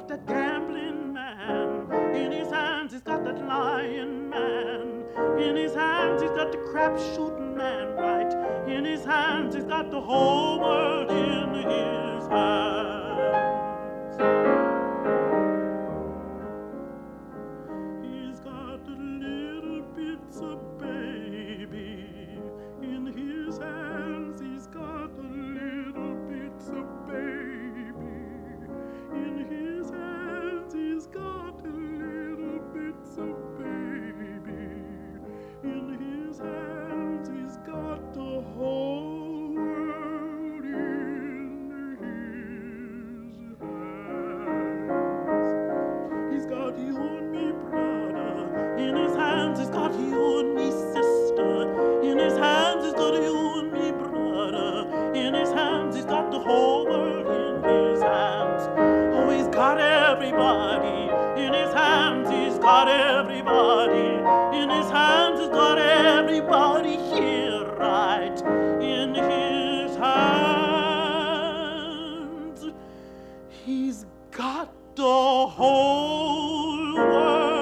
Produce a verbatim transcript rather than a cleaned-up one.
got that gambling man. In his hands he's got that lying man. In his hands he's got the crap shooting man, right? In his hands he's got the whole world in his hands. He's got the little bits of baby. In his hands he's got the little bits of baby. In his hands he's got the little bits of baby. In his hands he's got the whole world in his hands. He's got you and me, brother. In his hands he's got you and me, sister. In his hands he's got you and me, brother. In his hands he's got the whole world in his hands. Oh, he's got everybody. In his hands he's got everybody. In his hands he's got everybody here, right? In his hands he's got the whole world.